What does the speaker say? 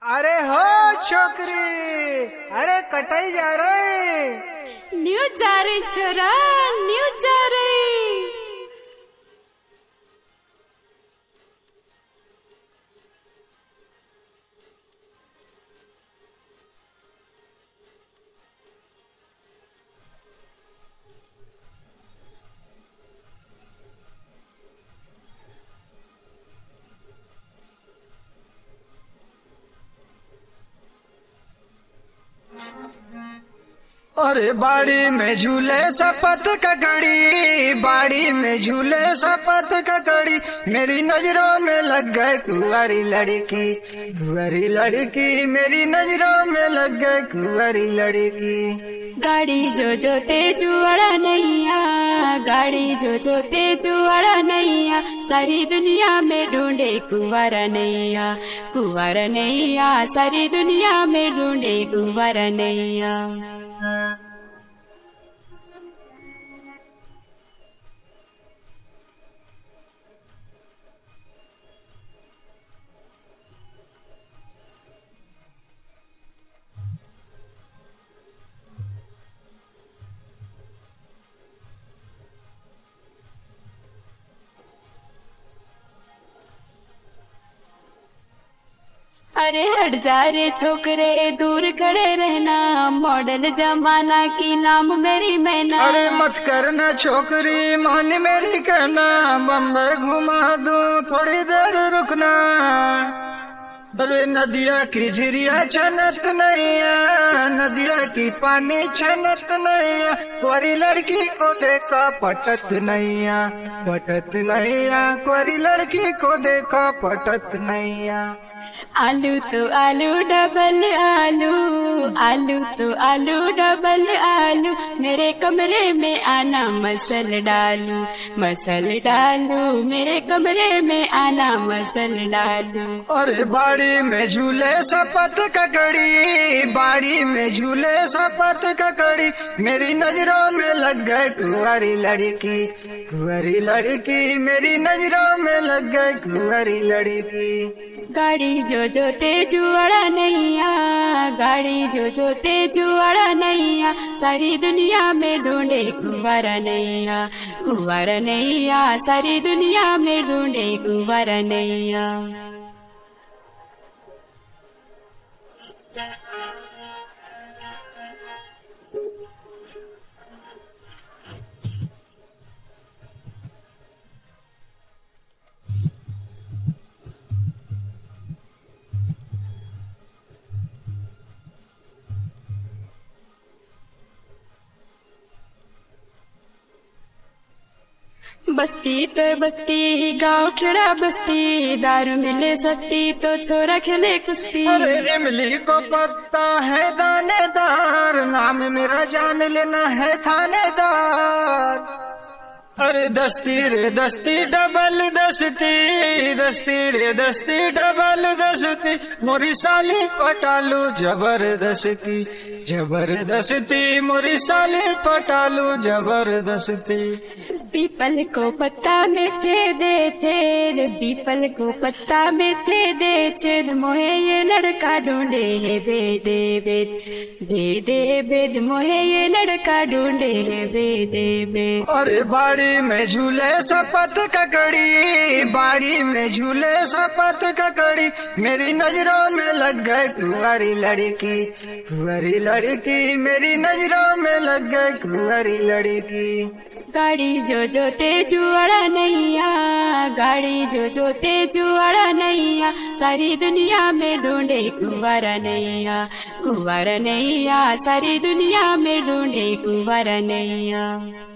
अरे हो छोकरी, अरे कटाई जा रहे। न्यू जा रही छोरा, न्यू जा रही। अरे बाड़ी में झूले सपत ककड़ी, बाड़ी में झूले सपत ककड़ी, मेरी नजरों में लग गए कुंवारी लड़की, कुंवारी लड़की मेरी नजरों में लग गए कुंवारी लड़की। गाड़ी जो जो तेजुआड़ा नैया, गाड़ी जो जो तेजुआड़ा नैया, सारी दुनिया में ढूंढे कुंवारा नैया, कुंवारा नैया, सारी दुनिया में ढूंढे कुंवारा नैया। अरे हट जा रे छोकरे, दूर खड़े रहना, मॉडल जमाना की नाम मेरी मैना। अरे मत करना छोकरी, मान मेरी कहना, बम्बई घुमा दूं थोड़ी देर रुकना। अरे नदिया की झिरिया छनत नहीं है, नदिया की पानी छनत नहीं है, कोरी लड़की को देखा पटत नहीं है, पटत नहीं है, कोरी लड़की को देखा पटत नहीं है। आलू तो आलू डबल आलू, आलू तो आलू डबल आलू, मेरे कमरे में आना मसल डालू, मसल डालू, मेरे कमरे में आना मसल डालू। अरे बाड़ी में झूले सपत ककड़ी, बाड़ी में झूले सपत ककड़ी, मेरी नजरों में लग गए कुंवारी लड़की, कुंवारी लड़की मेरी नजरों में लग गए कुंवारी लड़की। गाड़ी जो जो तेजुआड़ा नैया, गाड़ी जो जो तेजुआड़ा नैया, सारी दुनिया में ढूंढे कुंवारा नैया, कुंवारा नैया, सारी दुनिया में ढूंढे कुंवारा नैया। बस्ती तो बस्ती, गाँव खेड़ा बस्ती, दारू मिले सस्ती तो छोरा खेले कुश्ती। अरे इमली को पत्ता है दानेदार, नाम मेरा जान लेना है थानेदार। अरे दस्ती रे दस्ती डबल दस्ती, दस्ती रे दस्ती डबल दस्ती, मोरी साली पटालू जबरदस्ती, जबरदस्ती मोरी साली पटालू जबरदस्ती। पीपल को पत्ता में छेदे छेद, पीपल को पत्ता में छेदे छेद, मोहे ये लड़का ढूंढे है बेदे बेद, बेदे बेद, मोहे ये लड़का ढूंढे है बेदे बेद। अरे बाड़ी में झूले सपत ककड़ी, बाड़ी में झूले सपत ककड़ी, मेरी नजरों में लग गए कुंवारी लड़की, कुंवारी लड़की मेरी नजरों में लग गए कुंवारी लड़की। गाड़ी जो जो तेजुआड़ा नैया, गाड़ी जो जो तेजुआड़ा नैया, सारी दुनिया में ढूंढे कुंवारा नैया, कुंवारा नैया, सारी दुनिया में ढूंढे कुंवारा नैया।